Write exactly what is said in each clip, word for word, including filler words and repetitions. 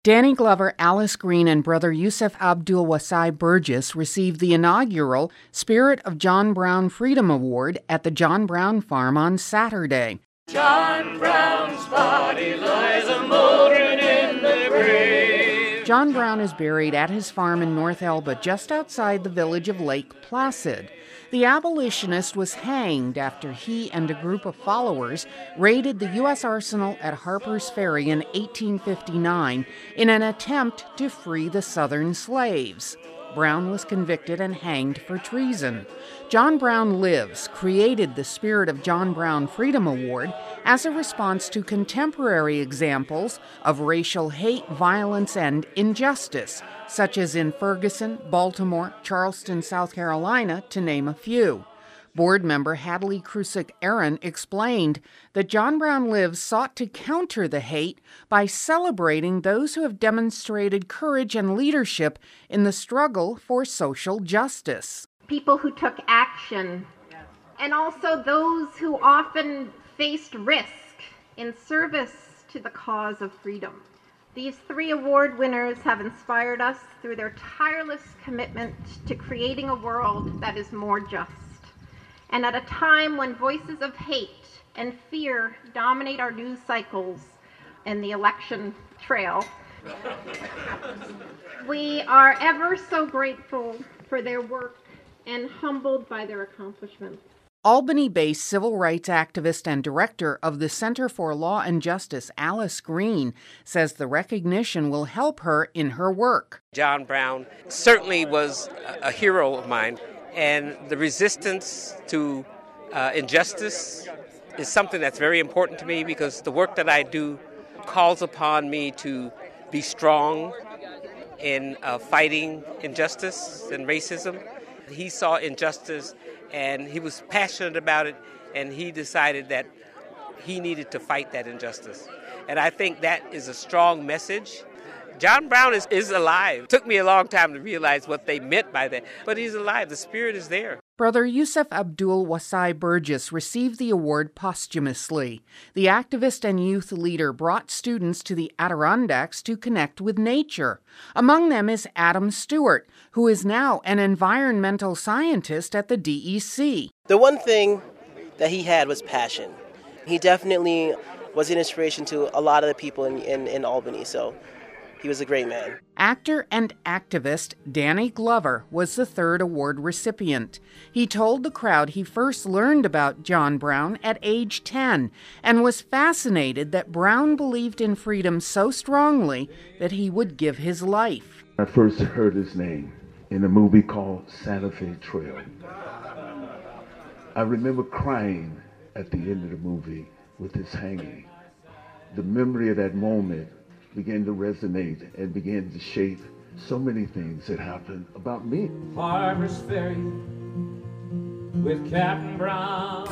Danny Glover, Alice Green, and brother Yusuf Abdul Wasai Burgess received the inaugural Spirit of John Brown Freedom Award at the John Brown Farm on Saturday. John Brown's body lies a moldering in the grave. John Brown is buried at his farm in North Elba, just outside the village of Lake Placid. The abolitionist was hanged after he and a group of followers raided the U S arsenal at Harper's Ferry in eighteen fifty-nine in an attempt to free the Southern slaves. Brown was convicted and hanged for treason. John Brown Lives created the Spirit of John Brown Freedom Award as a response to contemporary examples of racial hate, violence, and injustice, such as in Ferguson, Baltimore, Charleston, South Carolina, to name a few. Board member Hadley Krusick Aaron explained that John Brown Lives sought to counter the hate by celebrating those who have demonstrated courage and leadership in the struggle for social justice. People who took action, and also those who often faced risk in service to the cause of freedom. These three award winners have inspired us through their tireless commitment to creating a world that is more just. And at a time when voices of hate and fear dominate our news cycles and the election trail, we are ever so grateful for their work and humbled by their accomplishments. Albany-based civil rights activist and director of the Center for Law and Justice, Alice Green, says the recognition will help her in her work. John Brown certainly was a hero of mine, and the resistance to uh, injustice is something that's very important to me because the work that I do calls upon me to be strong in uh, fighting injustice and racism. He saw injustice and he was passionate about it, and he decided that he needed to fight that injustice. And I think that is a strong message. John Brown is, is alive. It took me a long time to realize what they meant by that, but he's alive. The spirit is there. Brother Yusuf Abdul Wasai Burgess received the award posthumously. The activist and youth leader brought students to the Adirondacks to connect with nature. Among them is Adam Stewart, who is now an environmental scientist at the D E C. The one thing that he had was passion. He definitely was an inspiration to a lot of the people in, in, in Albany, so he was a great man. Actor and activist Danny Glover was the third award recipient. He told the crowd he first learned about John Brown at age ten and was fascinated that Brown believed in freedom so strongly that he would give his life. I first heard his name in a movie called Santa Fe Trail. I remember crying at the end of the movie with his hanging. The memory of that moment began to resonate and began to shape so many things that happened about me. Harper's Ferry with Captain Brown.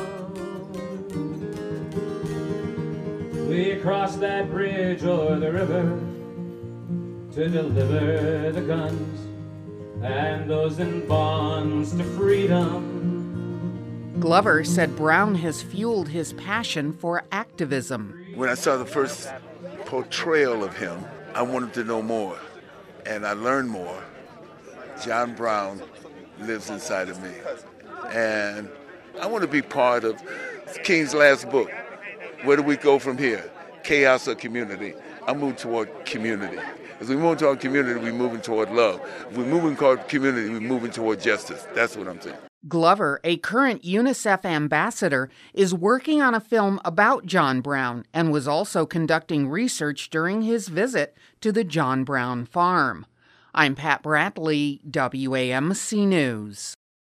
We crossed that bridge o'er the river to deliver the guns and those in bonds to freedom. Glover said Brown has fueled his passion for activism. When I saw the first portrayal of him, I wanted to know more, and I learned more. John Brown lives inside of me, and I want to be part of King's last book. Where do we go from here? Chaos or community? I'm moving toward community. As we move toward community, we're moving toward love. If we're moving toward community, we're moving toward justice. That's what I'm saying. Glover, a current UNICEF ambassador, is working on a film about John Brown and was also conducting research during his visit to the John Brown farm. I'm Pat Bradley, W A M C News.